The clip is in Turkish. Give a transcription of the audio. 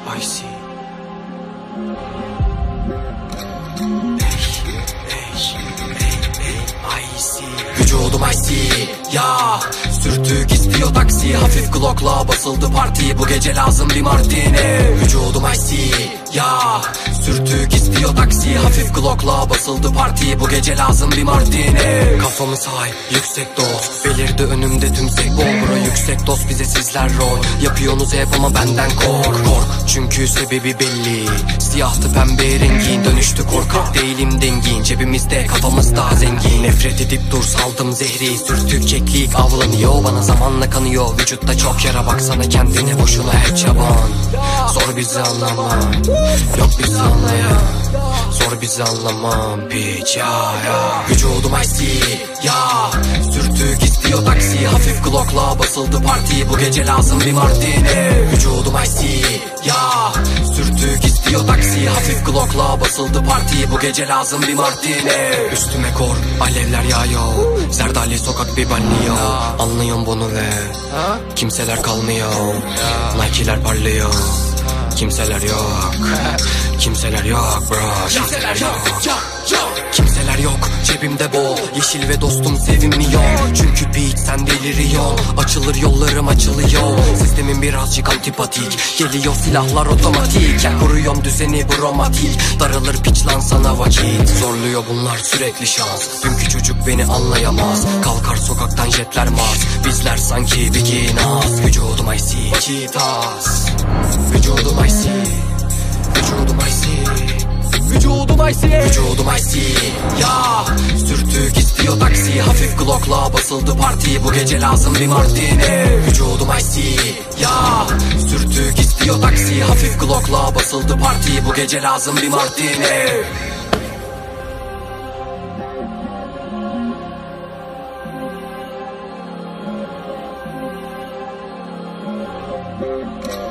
I see. Vücudum icy ya, sürtük istiyor taksi. Hafif Glock'la basıldı parti, bu gece lazım bir martini. Vücudum icy ya, sürtük istiyor taksi. Hafif Glock'la basıldı parti, bu gece lazım bir martini. Kafamı say, yüksek doz belirdi önümde tümsek bol. Bro yüksek doz, bize sizler rol yapıyorsunuz hep ama benden kork. Çünkü sebebi belli, siyahtı pembe rengin. Dönüştü korkak değilim dengin, cebimizde kafamızda zengin. Nefret edip dur saldım zehri, sürtük keklik avlanıyor. Bana zamanla kanıyor, vücutta çok yara, baksana kendine boşuna hep çaban. Zor bizi anlamam, yok bizi anlayan. Zor bizi anlamam piç ya. Vücudum icy ya, sürtük istiyor taksi. Hafif Glock'la basıldı parti, bu gece lazım bir martini. Vücudum icy ya, sürtük istiyor taksi. Hafif Glock'la basıldı parti, bu gece lazım bir martini. Üstüme kor, alevler yağıyor. Zerdali sokak bir banlıyor. Anlıyorum bunu ve kimseler kalmıyor. Nike'ler parlıyor. Kimseler yok, kimseler yok bro. Kimseler yok, kimseler yok. Cebimde bol, yeşil ve dostum sevimliyor. Çünkü beat sen deliriyor. Açılır yollarım açılıyor. Sistemin birazcık antipatik, geliyor silahlar otomatik. Ya kuruyorum düzeni bromatik. Daralır piç lan sana vakit. Zorluyor bunlar sürekli şans. Dünkü çocuk beni anlayamaz. Kalkar sokaktan jetler Mars. Bizler sanki beginners. Vücudum icy cheetahs. Vücudum icy, vücudum icy. Vücudum icy, vücudum icy ya, sürtük istiyor taksi. Hafif Glock'la basıldı parti, bu gece lazım bir martini. Vücudum icy ya, sürtük istiyor taksi. Hafif Glock'la basıldı parti, bu gece lazım bir martini.